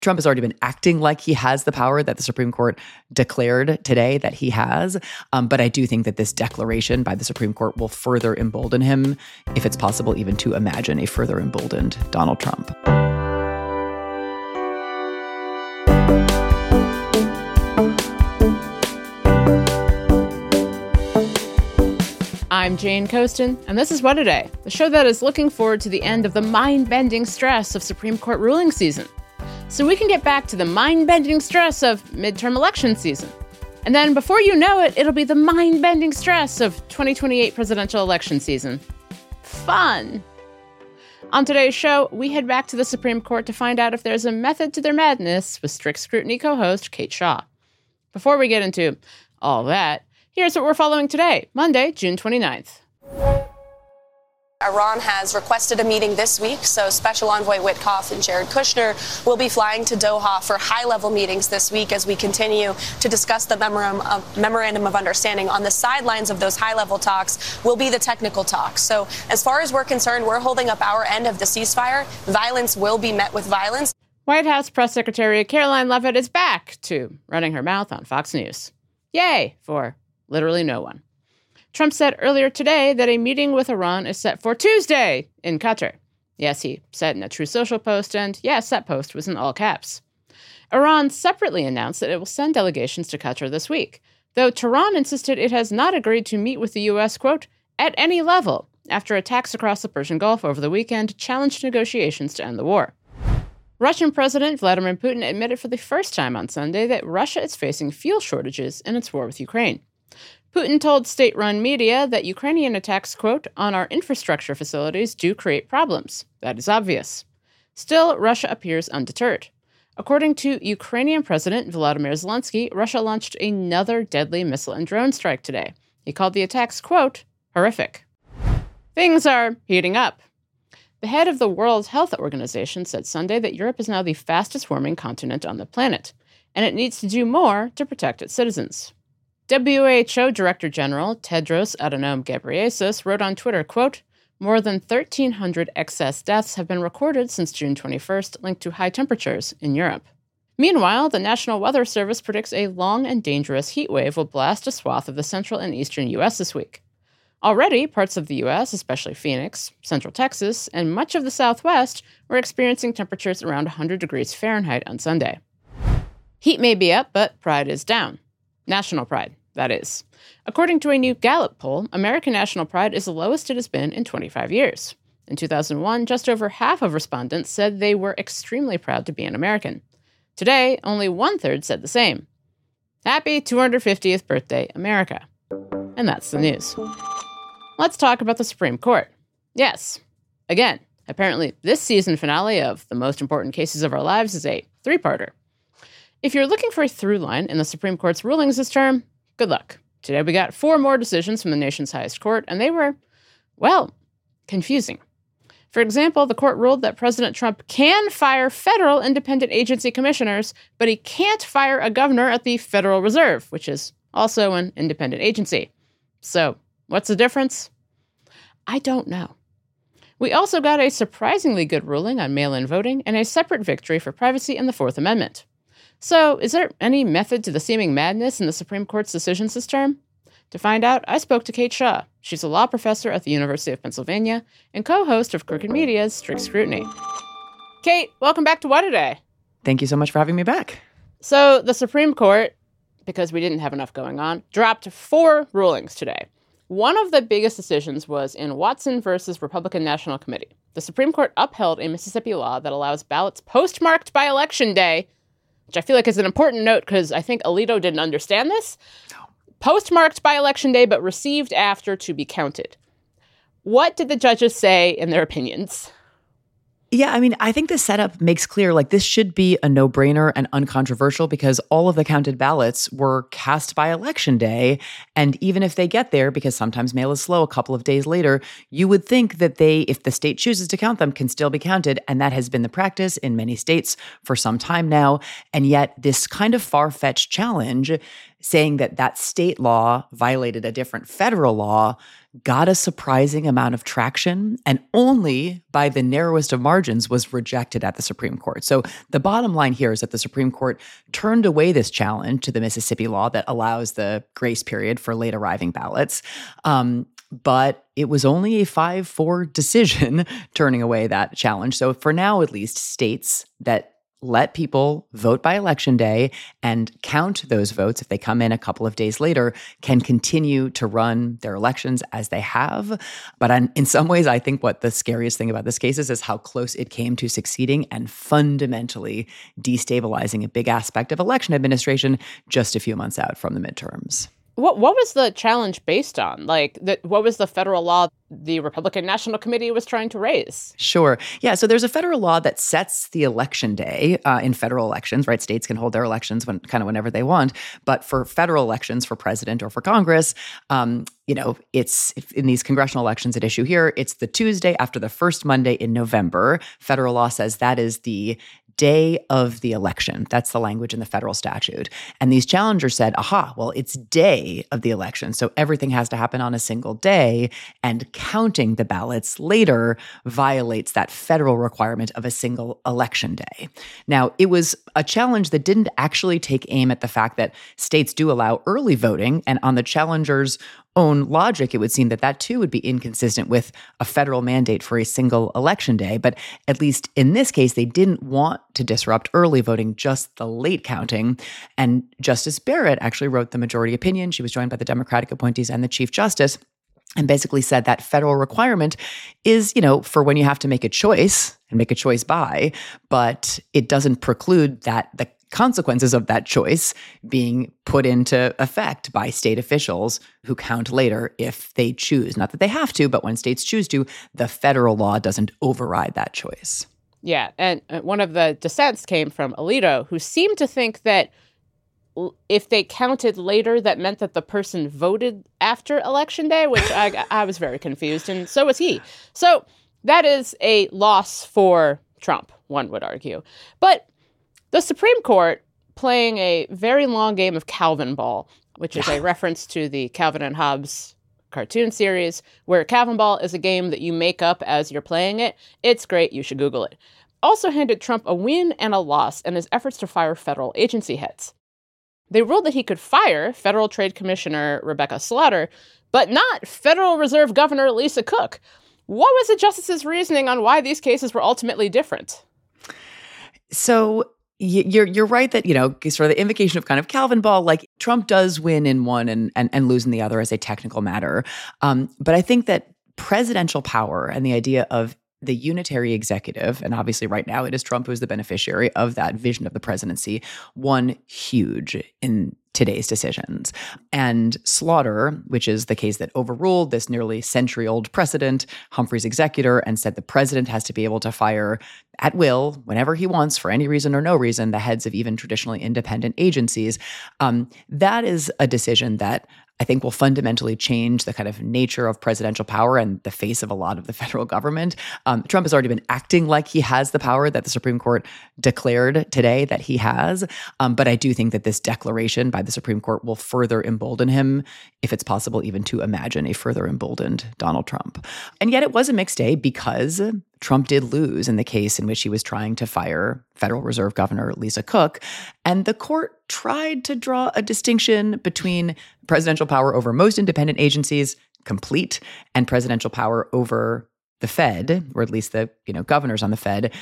Trump has already been acting like he has the power that the Supreme Court declared today that he has. But I do think that this declaration by the Supreme Court will further embolden him, if it's possible even to imagine a further emboldened Donald Trump. I'm Jane Coaston, and this is What A Day, the show that is looking forward to the end of the mind-bending stress of Supreme Court ruling season, so we can get back to the mind-bending stress of midterm election season. And then before you know it, it'll be the mind-bending stress of 2028 presidential election season. Fun! On today's show, we head back to the Supreme Court to find out if there's a method to their madness with Strict Scrutiny co-host Kate Shaw. Before we get into all that, here's what we're following today, Monday, June 29th. Iran has requested a meeting this week, so Special Envoy Witkoff and Jared Kushner will be flying to Doha for high-level meetings this week as we continue to discuss the memorandum of understanding. On the sidelines of those high-level talks will be the technical talks. So as far as we're concerned, we're holding up our end of the ceasefire. Violence will be met with violence. White House Press Secretary Caroline Leavitt is back to running her mouth on Fox News. Yay for literally no one. Trump said earlier today that a meeting with Iran is set for Tuesday in Qatar. Yes, he said in a Truth Social post, and yes, that post was in all caps. Iran separately announced that it will send delegations to Qatar this week, though Tehran insisted it has not agreed to meet with the U.S., quote, at any level, after attacks across the Persian Gulf over the weekend challenged negotiations to end the war. Russian President Vladimir Putin admitted for the first time on Sunday that Russia is facing fuel shortages in its war with Ukraine. Putin told state-run media that Ukrainian attacks, quote, on our infrastructure facilities do create problems. That is obvious. Still, Russia appears undeterred. According to Ukrainian President Volodymyr Zelensky, Russia launched another deadly missile and drone strike today. He called the attacks, quote, horrific. Things are heating up. The head of the World Health Organization said Sunday that Europe is now the fastest-warming continent on the planet, and it needs to do more to protect its citizens. WHO Director General Tedros Adhanom Ghebreyesus wrote on Twitter, quote, more than 1,300 excess deaths have been recorded since June 21st linked to high temperatures in Europe. Meanwhile, the National Weather Service predicts a long and dangerous heat wave will blast a swath of the central and eastern U.S. this week. Already, parts of the U.S., especially Phoenix, central Texas, and much of the Southwest, were experiencing temperatures around 100 degrees Fahrenheit on Sunday. Heat may be up, but pride is down. National pride, that is. According to a new Gallup poll, American national pride is the lowest it has been in 25 years. In 2001, just over half of respondents said they were extremely proud to be an American. Today, only one-third said the same. Happy 250th birthday, America. And that's the news. Let's talk about the Supreme Court. Yes, again, apparently this season finale of The Most Important Cases of Our Lives is a three-parter. If you're looking for a through line in the Supreme Court's rulings this term, good luck. Today we got 4 more decisions from the nation's highest court, and they were, well, confusing. For example, the court ruled that President Trump can fire federal independent agency commissioners, but he can't fire a governor at the Federal Reserve, which is also an independent agency. So, what's the difference? I don't know. We also got a surprisingly good ruling on mail-in voting and a separate victory for privacy in the Fourth Amendment. So, is there any method to the seeming madness in the Supreme Court's decisions this term? To find out, I spoke to Kate Shaw. She's a law professor at the University of Pennsylvania and co-host of Crooked Media's Strict Scrutiny. Kate, welcome back to What A Day. Thank you so much for having me back. So, the Supreme Court, because we didn't have enough going on, dropped 4 rulings today. One of the biggest decisions was in Watson versus Republican National Committee. The Supreme Court upheld a Mississippi law that allows ballots postmarked by Election Day, which I feel like is an important note because I think Alito didn't understand this. Postmarked by Election Day, but received after to be counted. What did the judges say in their opinions? Yeah, I mean, I think the setup makes clear, like, this should be a no-brainer and uncontroversial because all of the counted ballots were cast by Election Day. And even if they get there, because sometimes mail is slow a couple of days later, you would think that they, if the state chooses to count them, can still be counted. And that has been the practice in many states for some time now. And yet this kind of far-fetched challenge saying that that state law violated a different federal law got a surprising amount of traction and only by the narrowest of margins was rejected at the Supreme Court. So the bottom line here is that the Supreme Court turned away this challenge to the Mississippi law that allows the grace period for late arriving ballots. But it was only a 5-4 decision turning away that challenge. So for now, at least, states that let people vote by election day and count those votes if they come in a couple of days later can continue to run their elections as they have. But in some ways, I think what the scariest thing about this case is how close it came to succeeding and fundamentally destabilizing a big aspect of election administration just a few months out from the midterms. What was the challenge based on? What was the federal law the Republican National Committee was trying to raise? Sure. Yeah. So there's a federal law that sets the election day in federal elections, right? States can hold their elections whenever they want. But for federal elections, for president or for Congress, it's in these congressional elections at issue here, it's the Tuesday after the first Monday in November. Federal law says that is the day of the election. That's the language in the federal statute. And these challengers said, it's day of the election. So everything has to happen on a single day. And counting the ballots later violates that federal requirement of a single election day. Now, it was a challenge that didn't actually take aim at the fact that states do allow early voting. And on the challengers' own logic, it would seem that too would be inconsistent with a federal mandate for a single election day. But at least in this case, they didn't want to disrupt early voting, just the late counting. And Justice Barrett actually wrote the majority opinion. She was joined by the Democratic appointees and the Chief Justice, and basically said that federal requirement is, for when you have to make a choice and make a choice by, but it doesn't preclude that the consequences of that choice being put into effect by state officials who count later if they choose. Not that they have to, but when states choose to, the federal law doesn't override that choice. Yeah, and one of the dissents came from Alito, who seemed to think that if they counted later, that meant that the person voted after Election Day, which I was very confused, and so was he. So that is a loss for Trump, one would argue. But the Supreme Court, playing a very long game of Calvin Ball, which is a reference to the Calvin and Hobbes cartoon series, where Calvin Ball is a game that you make up as you're playing it. It's great. You should Google it. Also handed Trump a win and a loss in his efforts to fire federal agency heads. They ruled that he could fire Federal Trade Commissioner Rebecca Slaughter, but not Federal Reserve Governor Lisa Cook. What was the justice's reasoning on why these cases were ultimately different? So you're right that, sort of the invocation of kind of Calvin Ball, like Trump does win in one and lose in the other as a technical matter. But I think that presidential power and the idea of the unitary executive, and obviously right now it is Trump who is the beneficiary of that vision of the presidency, won huge in today's decisions. And Slaughter, which is the case that overruled this nearly century-old precedent, Humphrey's executor, and said the president has to be able to fire at will, whenever he wants, for any reason or no reason, the heads of even traditionally independent agencies. That is a decision that I think will fundamentally change the kind of nature of presidential power and the face of a lot of the federal government. Trump has already been acting like he has the power that the Supreme Court declared today that he has. But I do think that this declaration by the Supreme Court will further embolden him, if it's possible even to imagine a further emboldened Donald Trump. And yet it was a mixed day because Trump did lose in the case in which he was trying to fire Federal Reserve Governor Lisa Cook. And the court tried to draw a distinction between presidential power over most independent agencies, complete, and presidential power over the Fed, or at least the governors on the Fed,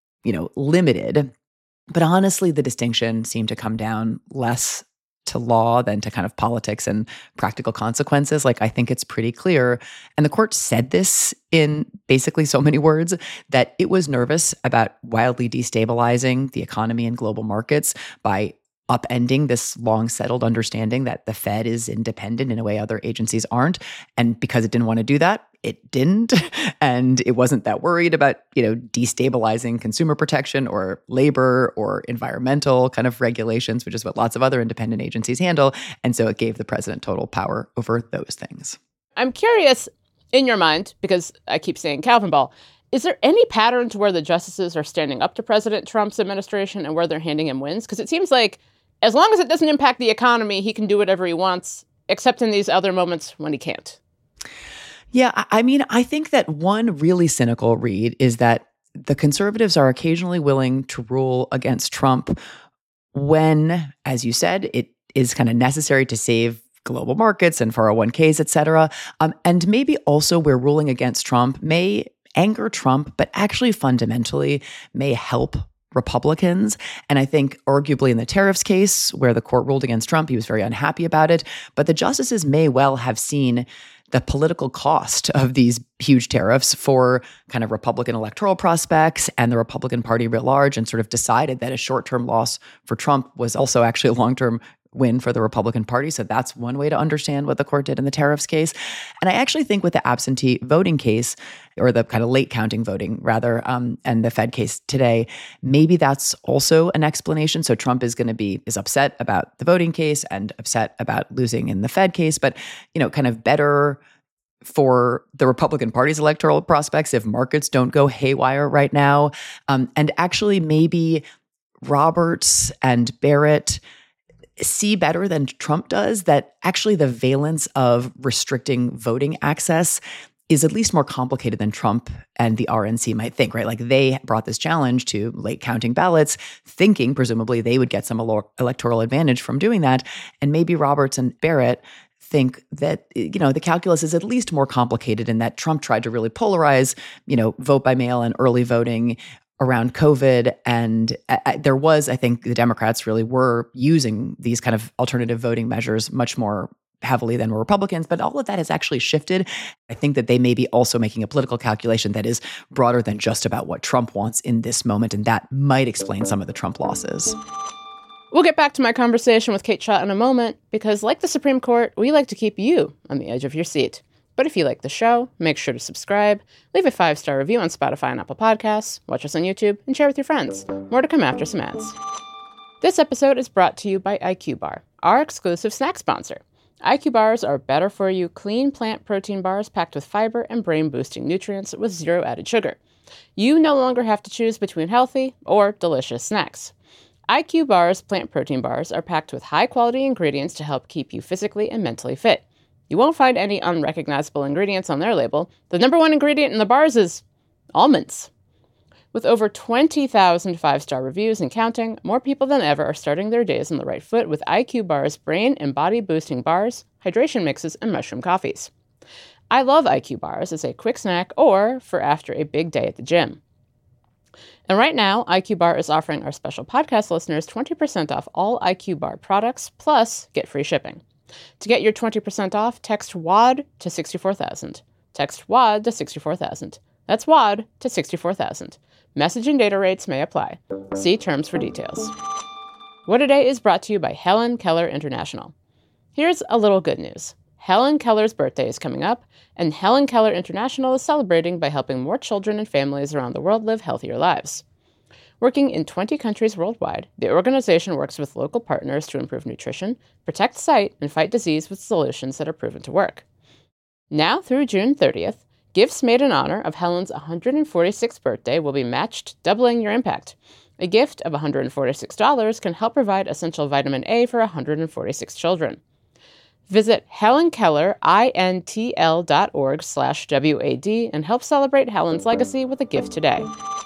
limited. But honestly, the distinction seemed to come down less to law than to kind of politics and practical consequences. Like, I think it's pretty clear. And the court said this in basically so many words that it was nervous about wildly destabilizing the economy and global markets by upending this long settled understanding that the Fed is independent in a way other agencies aren't. And because it didn't want to do that, it didn't. And it wasn't that worried about, destabilizing consumer protection or labor or environmental kind of regulations, which is what lots of other independent agencies handle. And so it gave the president total power over those things. I'm curious, in your mind, because I keep saying Calvin Ball, is there any pattern to where the justices are standing up to President Trump's administration and where they're handing him wins? Because it seems like as long as it doesn't impact the economy, he can do whatever he wants, except in these other moments when he can't. Yeah, I mean, I think that one really cynical read is that the conservatives are occasionally willing to rule against Trump when, as you said, it is kind of necessary to save global markets and 401ks, et cetera. And maybe also where ruling against Trump may anger Trump, but actually fundamentally may help Republicans. And I think arguably in the tariffs case where the court ruled against Trump, he was very unhappy about it. But the justices may well have seen the political cost of these huge tariffs for kind of Republican electoral prospects and the Republican Party writ large, and sort of decided that a short-term loss for Trump was also actually a long-term win for the Republican Party. So that's one way to understand what the court did in the tariffs case. And I actually think with the absentee voting case, or the kind of late counting voting rather, and the Fed case today, maybe that's also an explanation. So Trump is upset about the voting case and upset about losing in the Fed case, but, kind of better for the Republican Party's electoral prospects if markets don't go haywire right now. And actually maybe Roberts and Barrett see better than Trump does that actually the valence of restricting voting access is at least more complicated than Trump and the RNC might think, right? Like they brought this challenge to late counting ballots, thinking presumably they would get some electoral advantage from doing that. And maybe Roberts and Barrett think that, the calculus is at least more complicated in that Trump tried to really polarize, vote by mail and early voting around COVID. And there was, I think the Democrats really were using these kind of alternative voting measures much more heavily than were Republicans, but all of that has actually shifted. I think that they may be also making a political calculation that is broader than just about what Trump wants in this moment, and that might explain some of the Trump losses. We'll get back to my conversation with Kate Shaw in a moment, because like the Supreme Court, we like to keep you on the edge of your seat. But if you like the show, make sure to subscribe, leave a 5-star review on Spotify and Apple Podcasts, watch us on YouTube, and share with your friends. More to come after some ads. This episode is brought to you by IQ Bar, our exclusive snack sponsor. IQ Bars are better-for-you, clean plant protein bars packed with fiber and brain-boosting nutrients with zero added sugar. You no longer have to choose between healthy or delicious snacks. IQ Bars plant protein bars are packed with high-quality ingredients to help keep you physically and mentally fit. You won't find any unrecognizable ingredients on their label. The number one ingredient in the bars is almonds. With over 20,000 5-star reviews and counting, more people than ever are starting their days on the right foot with IQ Bar's brain and body-boosting bars, hydration mixes, and mushroom coffees. I love IQ Bars as a quick snack or for after a big day at the gym. And right now, IQ Bar is offering our special podcast listeners 20% off all IQ Bar products, plus get free shipping. To get your 20% off, text WAD to 64,000. Text WAD to 64,000. That's WAD to 64,000. Message and data rates may apply. See terms for details. What Today is brought to you by Helen Keller International. Here's a little good news. Helen Keller's birthday is coming up, and Helen Keller International is celebrating by helping more children and families around the world live healthier lives. Working in 20 countries worldwide, the organization works with local partners to improve nutrition, protect sight, and fight disease with solutions that are proven to work. Now through June 30th, gifts made in honor of Helen's 146th birthday will be matched, doubling your impact. A gift of $146 can help provide essential vitamin A for 146 children. Visit helenkellerintl.org/WAD and help celebrate Helen's legacy with a gift today.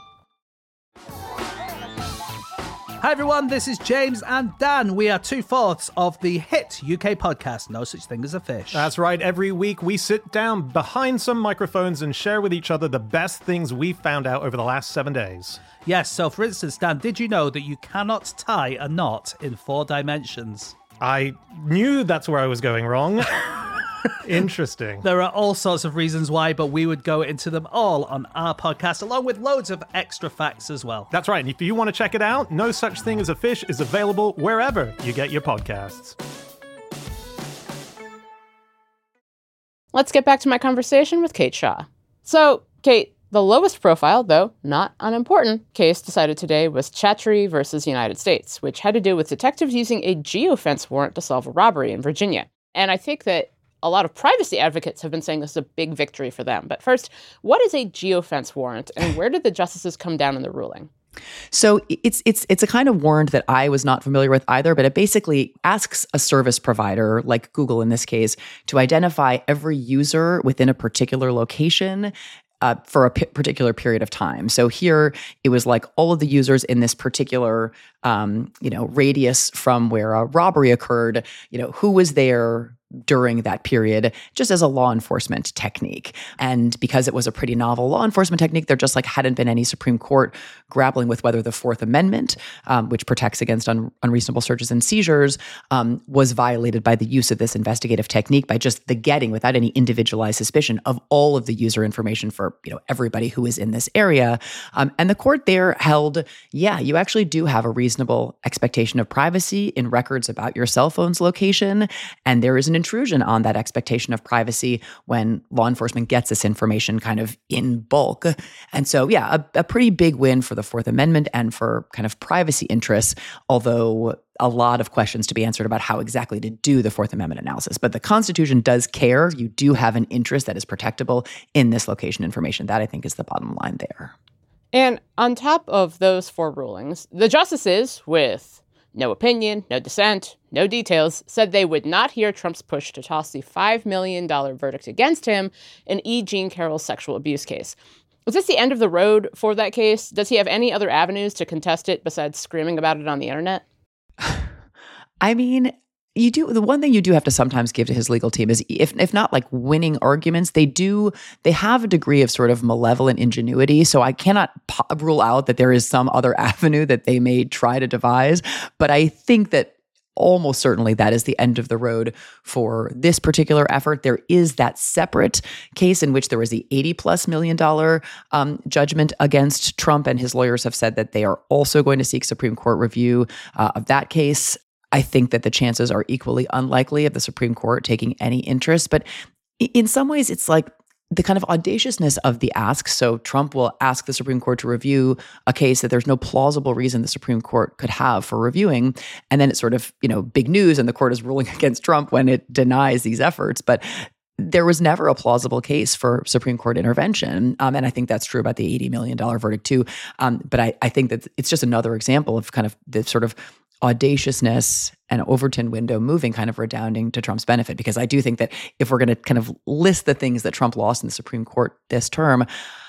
Hi everyone, this is James and Dan. We are 2/4 of the hit UK podcast, No Such Thing as a Fish. That's right. Every week we sit down behind some microphones and share with each other the best things we've found out over the last 7 days. Yes, so for instance, Dan, did you know that you cannot tie a knot in 4 dimensions? I knew that's where I was going wrong. Interesting. There are all sorts of reasons why, but we would go into them all on our podcast, along with loads of extra facts as well. That's right. And if you want to check it out, No Such Thing as a Fish is available wherever you get your podcasts. Let's get back to my conversation with Kate Shaw. So, Kate, the lowest profile, though not unimportant, case decided today was Chattree versus United States, which had to do with detectives using a geofence warrant to solve a robbery in Virginia. And I think that a lot of privacy advocates have been saying this is a big victory for them. But first, what is a geofence warrant, and where did the justices come down in the ruling? So it's a kind of warrant that I was not familiar with either, but it basically asks a service provider, like Google in this case, to identify every user within a particular location for a particular period of time. So here it was like all of the users in this particular, radius from where a robbery occurred, who was there during that period, just as a law enforcement technique. And because it was a pretty novel law enforcement technique, there just hadn't been any Supreme Court grappling with whether the Fourth Amendment, which protects against unreasonable searches and seizures, was violated by the use of this investigative technique by just the getting, without any individualized suspicion, of all of the user information for everybody who is in this area. And the court there held, you actually do have a reasonable expectation of privacy in records about your cell phone's location, and there is an intrusion on that expectation of privacy when law enforcement gets this information kind of in bulk. And so, a pretty big win for the Fourth Amendment and for kind of privacy interests, although a lot of questions to be answered about how exactly to do the Fourth Amendment analysis. But the Constitution does care. You do have an interest that is protectable in this location information. That, I think, is the bottom line there. And on top of those 4 rulings, the justices, with no opinion, no dissent, no details, said they would not hear Trump's push to toss the $5 million verdict against him in E. Jean Carroll's sexual abuse case. Was this the end of the road for that case? Does he have any other avenues to contest it besides screaming about it on the internet? I mean, the one thing you do have to sometimes give to his legal team is, if not like winning arguments, they have a degree of sort of malevolent ingenuity. So I cannot rule out that there is some other avenue that they may try to devise. But I think that almost certainly that is the end of the road for this particular effort. There is that separate case in which there was the $80+ million judgment against Trump, and his lawyers have said that they are also going to seek Supreme Court review of that case. I think that the chances are equally unlikely of the Supreme Court taking any interest. But in some ways, it's like the kind of audaciousness of the ask. So Trump will ask the Supreme Court to review a case that there's no plausible reason the Supreme Court could have for reviewing. And then it's sort of, big news, and the court is ruling against Trump when it denies these efforts. But there was never a plausible case for Supreme Court intervention. And I think that's true about the $80 million verdict too. But I think that it's just another example of kind of the sort of audaciousness and Overton window moving kind of redounding to Trump's benefit. Because I do think that if we're going to kind of list the things that Trump lost in the Supreme Court this term,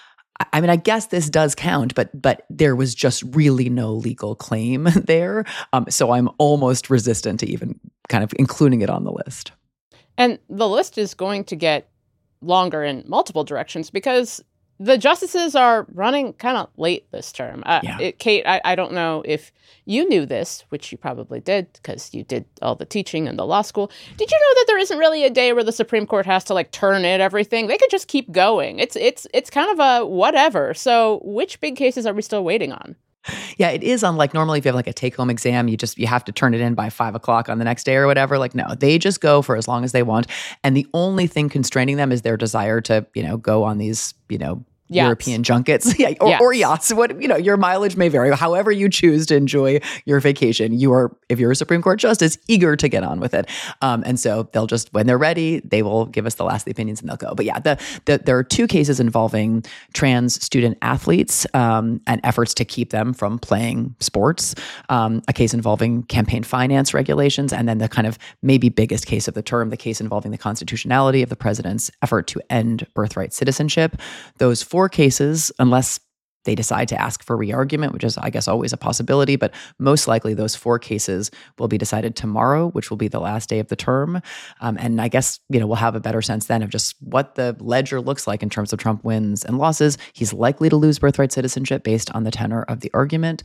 I mean, I guess this does count, but there was just really no legal claim there. So I'm almost resistant to even kind of including it on the list. And the list is going to get longer in multiple directions because the justices are running kind of late this term. Kate, I don't know if you knew this, which you probably did because you did all the teaching in the law school. Did you know that there isn't really a day where the Supreme Court has to turn in everything? They could just keep going. It's kind of a whatever. So which big cases are we still waiting on? Yeah, it is unlike normally if you have a take-home exam, you have to turn it in by 5 o'clock on the next day or whatever. No, they just go for as long as they want. And the only thing constraining them is their desire to, go on these, yachts. European junkets, or yachts. Your mileage may vary. However you choose to enjoy your vacation, if you're a Supreme Court justice, eager to get on with it. And so they'll just, when they're ready, they will give us the last of the opinions and they'll go. But there are 2 cases involving trans student athletes and efforts to keep them from playing sports. A case involving campaign finance regulations, and then the kind of maybe biggest case of the term, the case involving the constitutionality of the president's effort to end birthright citizenship. Those 4 cases, unless they decide to ask for re-argument, which is, I guess, always a possibility, but most likely those 4 cases will be decided tomorrow, which will be the last day of the term. And I guess, we'll have a better sense then of just what the ledger looks like in terms of Trump wins and losses. He's likely to lose birthright citizenship based on the tenor of the argument.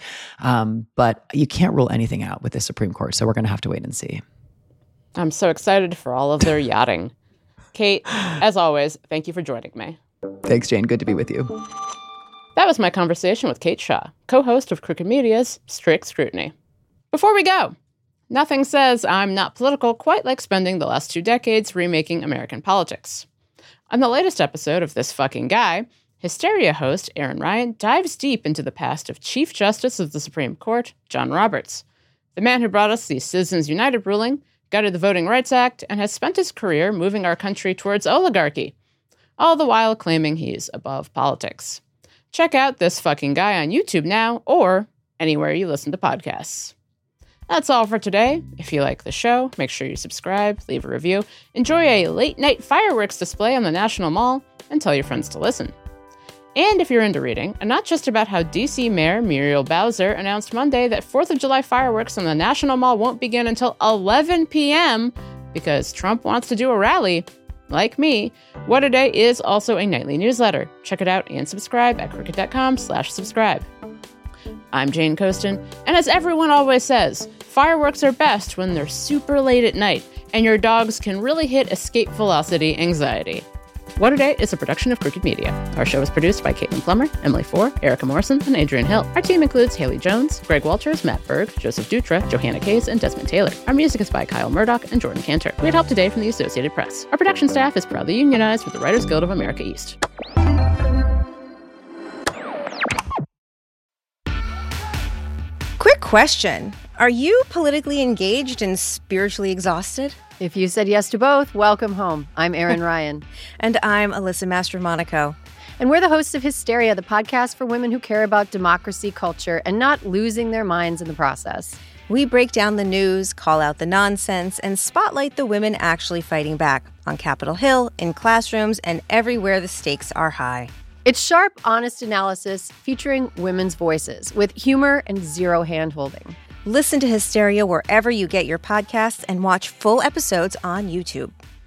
But you can't rule anything out with the Supreme Court. So we're going to have to wait and see. I'm so excited for all of their yachting. Kate, as always, thank you for joining me. Thanks, Jane. Good to be with you. That was my conversation with Kate Shaw, co-host of Crooked Media's Strict Scrutiny. Before we go, nothing says I'm not political quite like spending the last 2 decades remaking American politics. On the latest episode of This Fucking Guy, Hysteria host Aaron Ryan dives deep into the past of Chief Justice of the Supreme Court, John Roberts, the man who brought us the Citizens United ruling, gutted the Voting Rights Act, and has spent his career moving our country towards oligarchy, all the while claiming he's above politics. Check out This Fucking Guy on YouTube now or anywhere you listen to podcasts. That's all for today. If you like the show, make sure you subscribe, leave a review, enjoy a late-night fireworks display on the National Mall, and tell your friends to listen. And if you're into reading, and not just about how DC Mayor Muriel Bowser announced Monday that 4th of July fireworks on the National Mall won't begin until 11 p.m. because Trump wants to do a rally, like me, What A Day is also a nightly newsletter. Check it out and subscribe at Crooked.com/subscribe. I'm Jane Coaston, and as everyone always says, fireworks are best when they're super late at night and your dogs can really hit escape velocity anxiety. What A Day is a production of Crooked Media. Our show is produced by Caitlin Plummer, Emily Four, Erica Morrison, and Adrian Hill. Our team includes Haley Jones, Greg Walters, Matt Berg, Joseph Dutra, Johanna Case, and Desmond Taylor. Our music is by Kyle Murdoch and Jordan Cantor. We had help today from the Associated Press. Our production staff is proudly unionized with the Writers Guild of America East. Quick question. Are you politically engaged and spiritually exhausted? If you said yes to both, welcome home. I'm Erin Ryan. And I'm Alyssa Mastromonaco. And we're the hosts of Hysteria, the podcast for women who care about democracy, culture, and not losing their minds in the process. We break down the news, call out the nonsense, and spotlight the women actually fighting back on Capitol Hill, in classrooms, and everywhere the stakes are high. It's sharp, honest analysis featuring women's voices with humor and zero hand-holding. Listen to Hysteria wherever you get your podcasts and watch full episodes on YouTube.